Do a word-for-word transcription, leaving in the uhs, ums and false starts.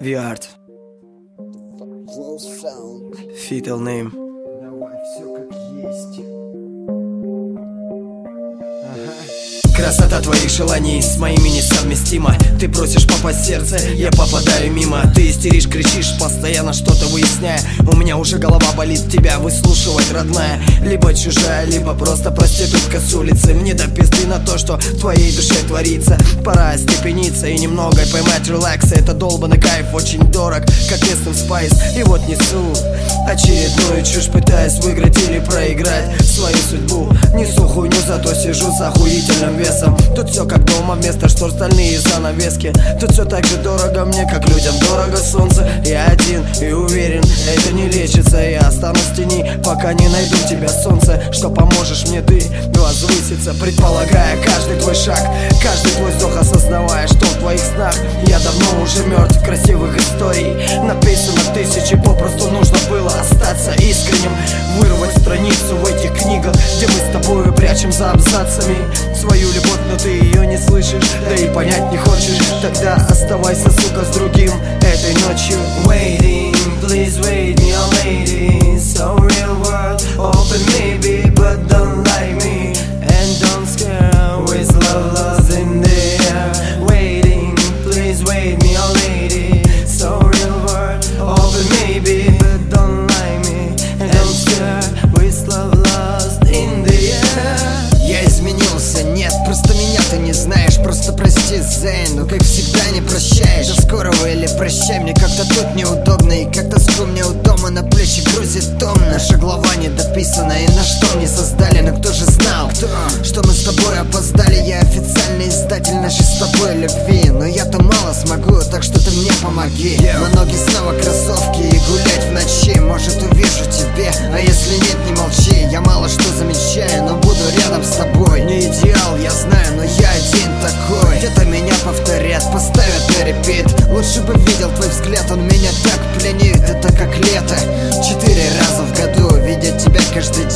V-Art Fetal Name. Давай все как есть. Красота твоих желаний с моими несовместима. Ты просишь попасть в сердце, я попадаю мимо. Ты истеришь, кричишь, постоянно что-то выясняя. У меня уже голова болит тебя выслушивать, родная. Либо чужая, либо просто проститутка с улицы. Мне до пизды на то, что в твоей душе творится. Пора остепениться и немного поймать релакса. Это долбанный кайф очень дорог, как местным спайс. И вот несу очередную чушь, пытаясь выиграть или проиграть свою судьбу. Несу хуйню, зато сижу с охуительным весом. Тут все как дома, вместо штор стальные занавески. Тут все так же дорого мне, как людям дорого солнце. Я один и уверен, это не лечится. Я останусь в тени, пока не найду тебя, солнце. Что поможешь мне ты возвыситься, предполагая каждый твой шаг, каждый твой вздох, осознавая, что в твоих снах я давно уже мертв. Красивых историй написано тысячи, попросту нужно было остаться искренним. Вырвать страницу в этих книгах, где мы с тобою прячем за абзацами свою любовь, но ты ее не слышишь, да и понять не хочешь. Тогда оставайся, сука, с другим этой ночью. Waiting, please wait me, oh lady. So real world, open maybe, but don't lie me. And don't scare with love lost in the air. Waiting, please wait me, oh lady. So real world, open maybe, but don't lie me. And don't scare with love lost in the air. Я изменился, нет, просто меня ты не знаешь. Просто прости, Зейн, но как всегда не прощаешь. До скорого или прощай, мне как-то тут неудобно. И как тоску мне у дома на плечи грузит том. Наша глава не дописана, и на что мне создали. Но кто же знал, кто? Что мы с тобой опоздали. Я официальный издатель нашей с тобой любви. Но я-то мало смогу, так что ты мне помоги. На ноги снова кроссовки и гулять в ночи. Может, увижу тебе, а если нет, не молчи. Я мало что замечаю, но буду рядом с тобой. Не идеал, я знаю, но я один такой. Где-то меня повторят, поставят на репит. Лучше бы видел твой взгляд, он меня так пленит. Это как лето, четыре раза в году. Видеть тебя каждый